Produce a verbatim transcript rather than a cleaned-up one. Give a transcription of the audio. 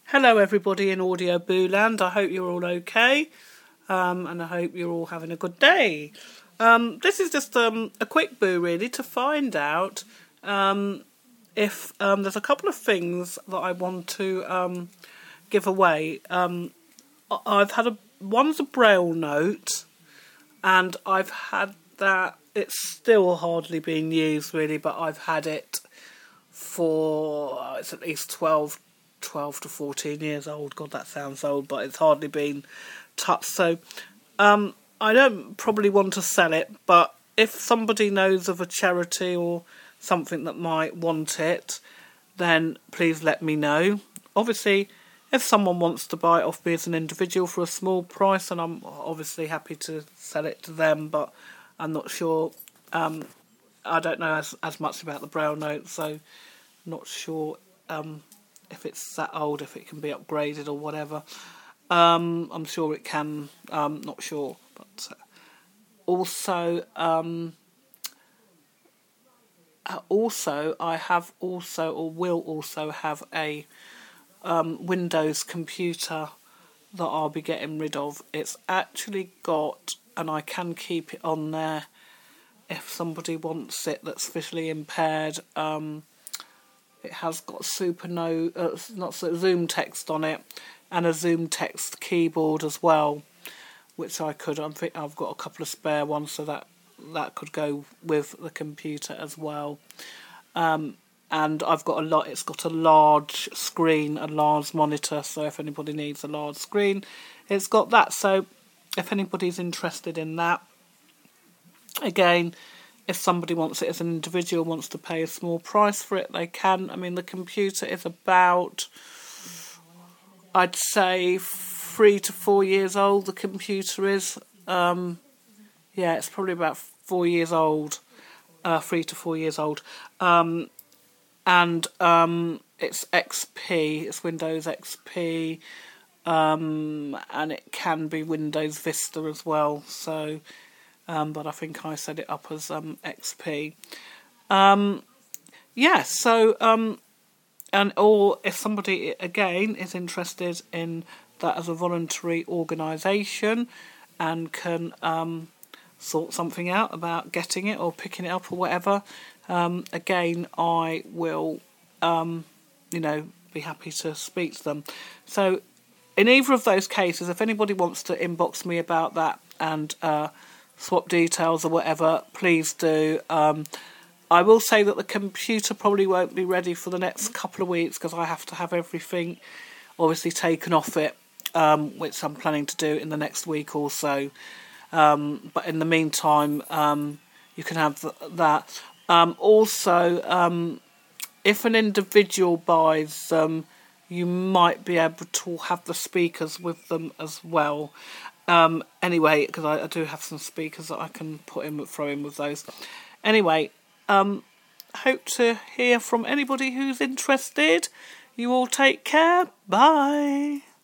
Hello everybody in Audio Boo Land. I hope you're all okay, um, and I hope you're all having a good day. Um, this is just um, a quick boo really to find out um, if um, there's a couple of things that I want to um, give away. Um, I've had a one's a Braille note, and I've had that. It's still hardly being used really, but I've had it for uh, it's at least twelve to fourteen years old. God, that sounds old, but it's hardly been touched. So um, I don't probably want to sell it, but if somebody knows of a charity or something that might want it, then please let me know. Obviously, if someone wants to buy it off me as an individual for a small price, then I'm obviously happy to sell it to them, but I'm not sure. Um, I don't know as, as much about the Braille note, so not sure um, if it's that old, if it can be upgraded or whatever. Um, I'm sure it can. Um, not sure, but uh, also, um, uh, also I have also or will also have a um, Windows computer that I'll be getting rid of. It's actually got, and I can keep it on there if somebody wants it that's visually impaired. Um, it has got super no, uh, not so, Zoom text on it, and a Zoom text keyboard as well, which I could. I think I've got a couple of spare ones, so that that could go with the computer as well. Um, and I've got a lot. It's got a large screen, a large monitor. So if anybody needs a large screen, it's got that. So if anybody's interested in that, again, if somebody wants it as an individual, wants to pay a small price for it, they can. I mean, the computer is about, I'd say, three to four years old. The computer is, um, yeah, it's probably about four years old, uh, three to four years old. Um, and um, it's X P, it's Windows X P, um, and it can be Windows Vista as well. So, um, but I think I set it up as um, X P. Um, yeah, so, um, and or if somebody, again, is interested in that as a voluntary organisation and can um, sort something out about getting it or picking it up or whatever, um, again, I will, um, you know, be happy to speak to them. So in either of those cases, if anybody wants to inbox me about that and uh, swap details or whatever, please do. Um, I will say that the computer probably won't be ready for the next couple of weeks because I have to have everything obviously taken off it, um, which I'm planning to do in the next week or so. Um, but in the meantime, um, you can have th- that. Um, also, um, if an individual buys them, you might be able to have the speakers with them as well. Um, anyway, because I, I do have some speakers that I can put in, throw in with those. Anyway, um, hope to hear from anybody who's interested. You all take care. Bye.